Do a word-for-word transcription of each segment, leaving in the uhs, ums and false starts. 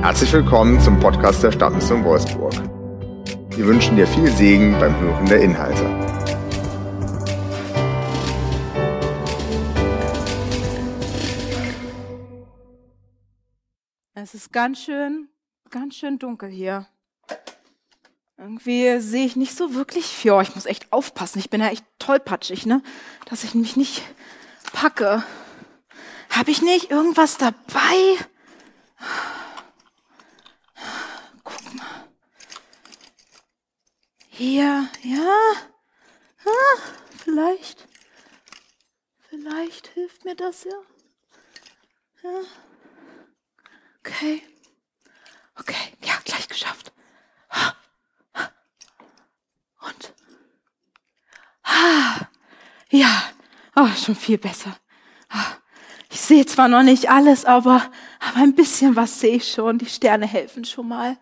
Herzlich willkommen zum Podcast der Stadtmission Wolfsburg. Wir wünschen dir viel Segen beim Hören der Inhalte. Es ist ganz schön, ganz schön dunkel hier. Irgendwie sehe ich nicht so wirklich viel. Oh, ich muss echt aufpassen. Ich bin ja echt tollpatschig, ne? Dass ich mich nicht packe. Habe ich nicht irgendwas dabei? Guck mal. Hier, ja. Ah, vielleicht. Vielleicht hilft mir das ja. Ja. Okay. Okay, ja, gleich geschafft. Und? Ah, ja, oh, schon viel besser. Ich sehe zwar noch nicht alles, aber, aber ein bisschen was sehe ich schon. Die Sterne helfen schon mal.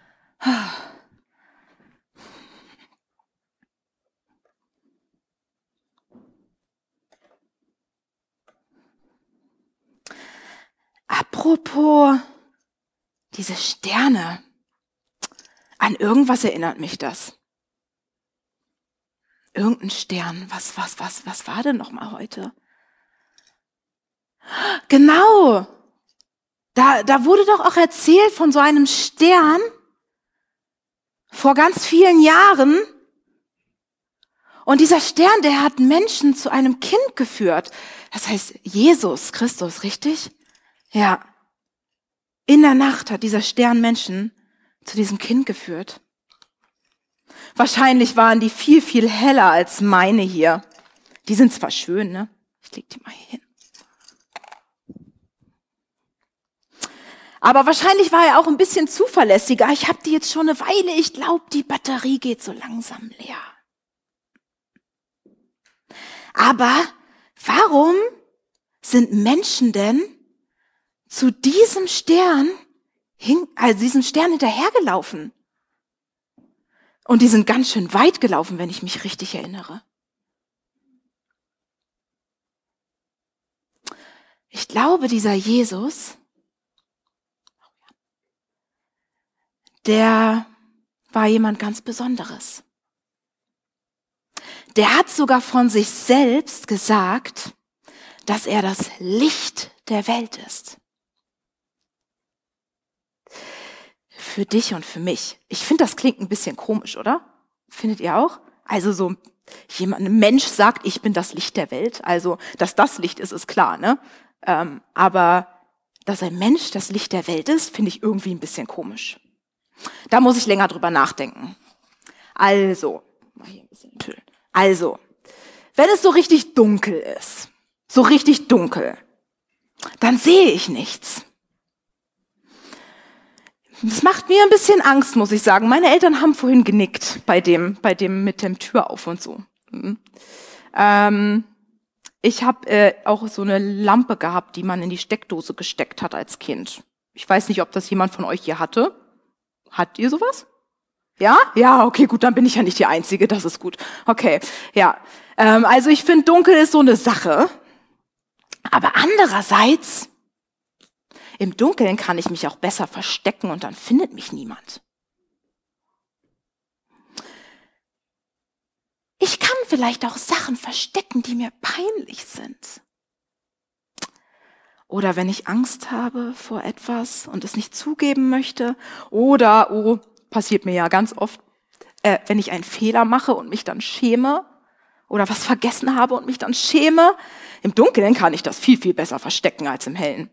Apropos diese Sterne. An irgendwas erinnert mich das. Irgendein Stern. Was, was, was, was war denn noch mal heute? Genau. Da, da wurde doch auch erzählt von so einem Stern vor ganz vielen Jahren. Und dieser Stern, der hat Menschen zu einem Kind geführt. Das heißt Jesus Christus, richtig? Ja. In der Nacht hat dieser Stern Menschen zu diesem Kind geführt. Wahrscheinlich waren die viel, viel heller als meine hier. Die sind zwar schön, ne? Ich leg die mal hier hin. Aber wahrscheinlich war er auch ein bisschen zuverlässiger. Ich habe die jetzt schon eine Weile. Ich glaube, die Batterie geht so langsam leer. Aber warum sind Menschen denn zu diesem Stern, also diesem Stern hinterhergelaufen? Und die sind ganz schön weit gelaufen, wenn ich mich richtig erinnere. Ich glaube, dieser Jesus, der war jemand ganz Besonderes. Der hat sogar von sich selbst gesagt, dass er das Licht der Welt ist. Für dich und für mich. Ich finde, das klingt ein bisschen komisch, oder? Findet ihr auch? Also so jemand, ein Mensch sagt, ich bin das Licht der Welt. Also, dass das Licht ist, ist klar, ne? Ähm, aber dass ein Mensch das Licht der Welt ist, finde ich irgendwie ein bisschen komisch. Da muss ich länger drüber nachdenken. Also, mal hier ein bisschen enthüllen. Also, wenn es so richtig dunkel ist, so richtig dunkel, dann sehe ich nichts. Das macht mir ein bisschen Angst, muss ich sagen. Meine Eltern haben vorhin genickt bei dem, bei dem mit dem Tür auf und so. Mhm. Ähm, ich habe äh, auch so eine Lampe gehabt, die man in die Steckdose gesteckt hat als Kind. Ich weiß nicht, ob das jemand von euch hier hatte. Hat ihr sowas? Ja? Ja, okay, gut, dann bin ich ja nicht die Einzige, das ist gut. Okay, ja. Ähm, also ich finde, dunkel ist so eine Sache. Aber andererseits, im Dunkeln kann ich mich auch besser verstecken und dann findet mich niemand. Ich kann vielleicht auch Sachen verstecken, die mir peinlich sind. Oder wenn ich Angst habe vor etwas und es nicht zugeben möchte. Oder, oh, passiert mir ja ganz oft, äh, wenn ich einen Fehler mache und mich dann schäme. Oder was vergessen habe und mich dann schäme. Im Dunkeln kann ich das viel, viel besser verstecken als im Hellen.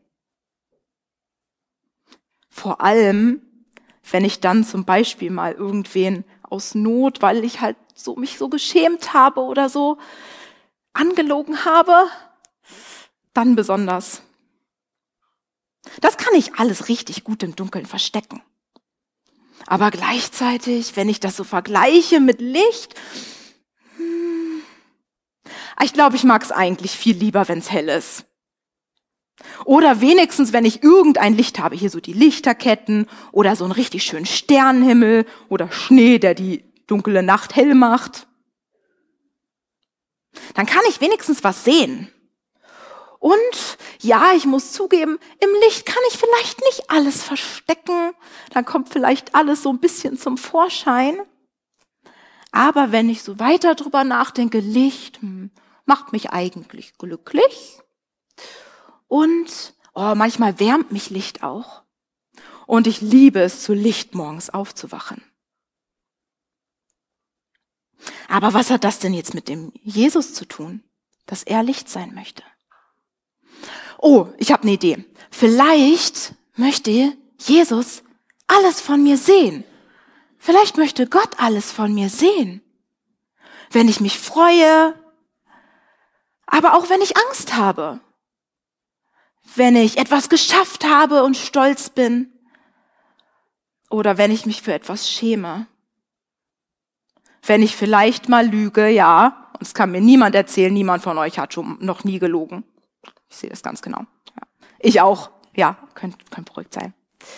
Vor allem, wenn ich dann zum Beispiel mal irgendwen aus Not, weil ich halt so mich so geschämt habe oder so angelogen habe, dann besonders. Das kann ich alles richtig gut im Dunkeln verstecken. Aber gleichzeitig, wenn ich das so vergleiche mit Licht, hm, ich glaube, ich mag es eigentlich viel lieber, wenn es hell ist. Oder wenigstens, wenn ich irgendein Licht habe, hier so die Lichterketten oder so einen richtig schönen Sternenhimmel oder Schnee, der die dunkle Nacht hell macht. Dann kann ich wenigstens was sehen. Und Ja, ich muss zugeben, im Licht kann ich vielleicht nicht alles verstecken. Dann kommt vielleicht alles so ein bisschen zum Vorschein. Aber wenn ich so weiter drüber nachdenke, Licht hm, macht mich eigentlich glücklich. Und oh, manchmal wärmt mich Licht auch. Und ich liebe es, zu Licht morgens aufzuwachen. Aber was hat das denn jetzt mit dem Jesus zu tun, dass er Licht sein möchte? Oh, ich habe eine Idee. Vielleicht möchte Jesus alles von mir sehen. Vielleicht möchte Gott alles von mir sehen. Wenn ich mich freue, aber auch wenn ich Angst habe. Wenn ich etwas geschafft habe und stolz bin. Oder wenn ich mich für etwas schäme. Wenn ich vielleicht mal lüge, ja. Und es kann mir niemand erzählen, niemand von euch hat schon noch nie gelogen. Ich sehe das ganz genau. Ja. Ich auch. Ja, könnt, könnt beruhigt sein.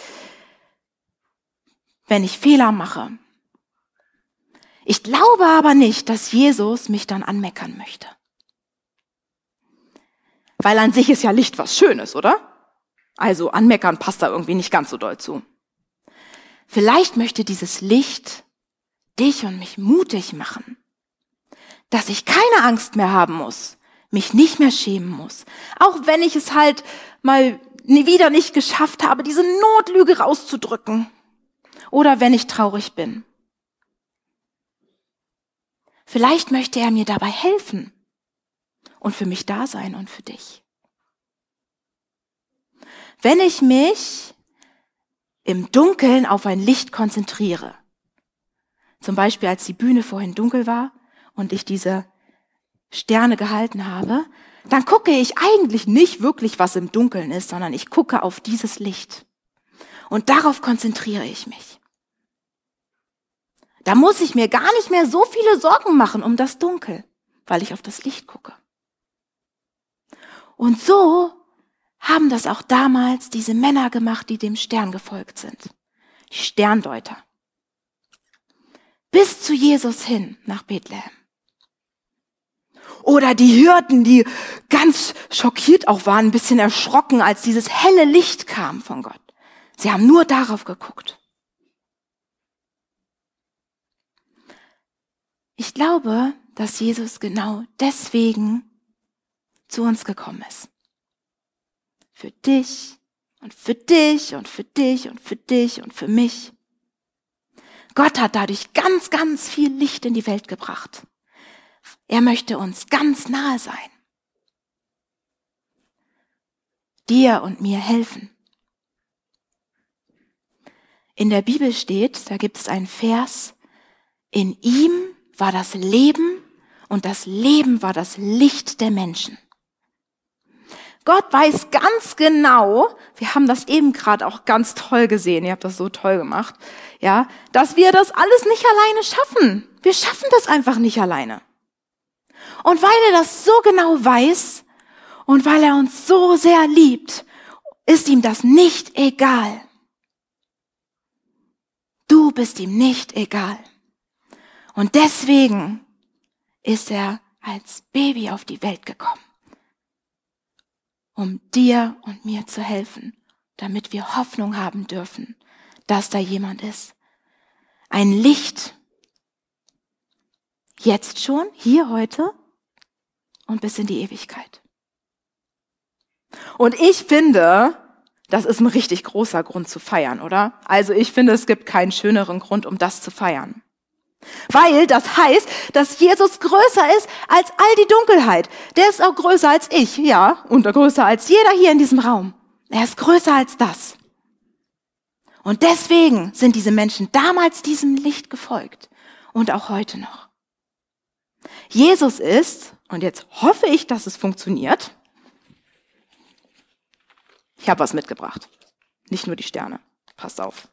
Wenn ich Fehler mache. Ich glaube aber nicht, dass Jesus mich dann anmeckern möchte. Weil an sich ist ja Licht was Schönes, oder? Also anmeckern passt da irgendwie nicht ganz so doll zu. Vielleicht möchte dieses Licht dich und mich mutig machen. Dass ich keine Angst mehr haben muss. Mich nicht mehr schämen muss. Auch wenn ich es halt mal wieder nicht geschafft habe, diese Notlüge rauszudrücken. Oder wenn ich traurig bin. Vielleicht möchte er mir dabei helfen und für mich da sein und für dich. Wenn ich mich im Dunkeln auf ein Licht konzentriere, zum Beispiel als die Bühne vorhin dunkel war und ich diese Sterne gehalten habe, dann gucke ich eigentlich nicht wirklich, was im Dunkeln ist, sondern ich gucke auf dieses Licht. Und darauf konzentriere ich mich. Da muss ich mir gar nicht mehr so viele Sorgen machen um das Dunkel, weil ich auf das Licht gucke. Und so haben das auch damals diese Männer gemacht, die dem Stern gefolgt sind. Die Sterndeuter. Bis zu Jesus hin nach Bethlehem. Oder die Hirten, die ganz schockiert auch waren, ein bisschen erschrocken, als dieses helle Licht kam von Gott. Sie haben nur darauf geguckt. Ich glaube, dass Jesus genau deswegen zu uns gekommen ist. Für dich und für dich und für dich und für dich und für mich. Gott hat dadurch ganz, ganz viel Licht in die Welt gebracht. Er möchte uns ganz nahe sein. Dir und mir helfen. In der Bibel steht, da gibt es einen Vers, in ihm war das Leben und das Leben war das Licht der Menschen. Gott weiß ganz genau, wir haben das eben gerade auch ganz toll gesehen, ihr habt das so toll gemacht, ja, dass wir das alles nicht alleine schaffen. Wir schaffen das einfach nicht alleine. Und weil er das so genau weiß und weil er uns so sehr liebt, ist ihm das nicht egal. Du bist ihm nicht egal. Und deswegen ist er als Baby auf die Welt gekommen, um dir und mir zu helfen, damit wir Hoffnung haben dürfen, dass da jemand ist. Ein Licht. Jetzt schon, hier heute und bis in die Ewigkeit. Und ich finde, das ist ein richtig großer Grund zu feiern, oder? Also ich finde, es gibt keinen schöneren Grund, um das zu feiern. Weil das heißt, dass Jesus größer ist als all die Dunkelheit. Der ist auch größer als ich, ja, und größer als jeder hier in diesem Raum. Er ist größer als das. Und deswegen sind diese Menschen damals diesem Licht gefolgt und auch heute noch. Jesus ist, und jetzt hoffe ich, dass es funktioniert. Ich habe was mitgebracht. Nicht nur die Sterne. Passt auf.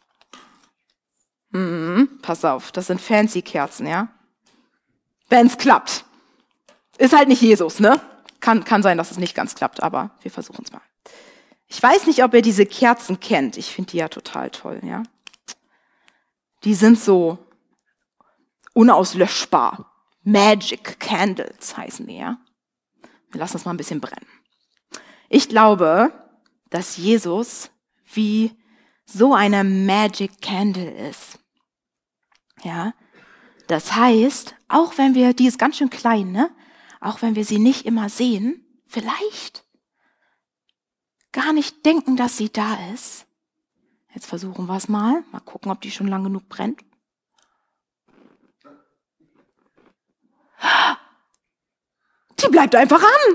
Mhm, pass auf, das sind fancy Kerzen, ja? Wenn's klappt. Ist halt nicht Jesus, ne? Kann, kann sein, dass es nicht ganz klappt, aber wir versuchen es mal. Ich weiß nicht, ob ihr diese Kerzen kennt. Ich finde die ja total toll, ja? Die sind so unauslöschbar. Magic Candles heißen die, ja? Wir lassen das mal ein bisschen brennen. Ich glaube, dass Jesus wie so eine Magic Candle ist. Ja, das heißt, auch wenn wir, die ist ganz schön klein, ne? Auch wenn wir sie nicht immer sehen, vielleicht gar nicht denken, dass sie da ist. Jetzt versuchen wir es mal. Mal gucken, ob die schon lang genug brennt. Die bleibt einfach an.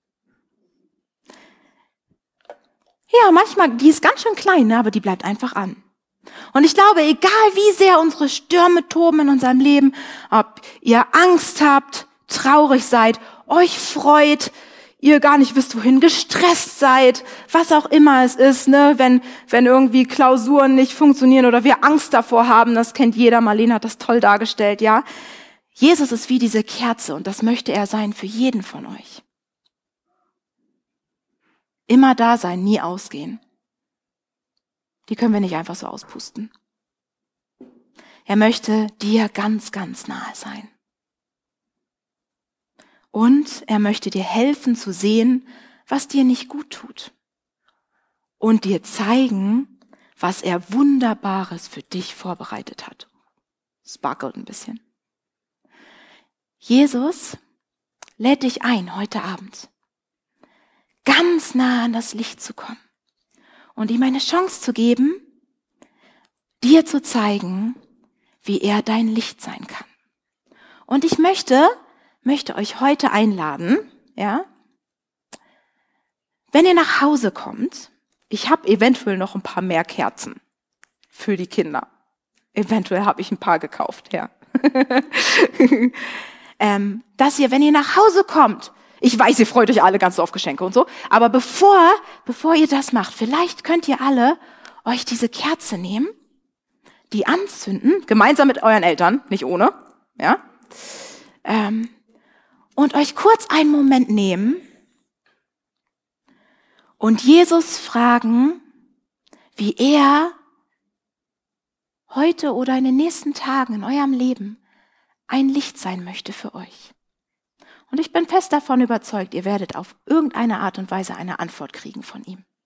Ja, manchmal, die ist ganz schön klein, ne, aber die bleibt einfach an. Und ich glaube, egal wie sehr unsere Stürme toben in unserem Leben, ob ihr Angst habt, traurig seid, euch freut, ihr gar nicht wisst, wohin, gestresst seid, was auch immer es ist, ne, wenn, wenn irgendwie Klausuren nicht funktionieren oder wir Angst davor haben, das kennt jeder, Marlene hat das toll dargestellt, ja. Jesus ist wie diese Kerze und das möchte er sein für jeden von euch. Immer da sein, nie ausgehen. Die können wir nicht einfach so auspusten. Er möchte dir ganz, ganz nahe sein. Und er möchte dir helfen zu sehen, was dir nicht gut tut. Und dir zeigen, was er Wunderbares für dich vorbereitet hat. Sparkelt ein bisschen. Jesus lädt dich ein, heute Abend ganz nah an das Licht zu kommen und ihm eine Chance zu geben, dir zu zeigen, wie er dein Licht sein kann. Und ich möchte, möchte euch heute einladen, ja, wenn ihr nach Hause kommt, ich habe eventuell noch ein paar mehr Kerzen für die Kinder. Eventuell habe ich ein paar gekauft, ja. ähm, dass ihr, wenn ihr nach Hause kommt, ich weiß, ihr freut euch alle ganz so auf Geschenke und so, aber bevor, bevor ihr das macht, vielleicht könnt ihr alle euch diese Kerze nehmen, die anzünden, gemeinsam mit euren Eltern, nicht ohne, ja, ähm, und euch kurz einen Moment nehmen und Jesus fragen, wie er heute oder in den nächsten Tagen in eurem Leben ein Licht sein möchte für euch. Und ich bin fest davon überzeugt, ihr werdet auf irgendeine Art und Weise eine Antwort kriegen von ihm.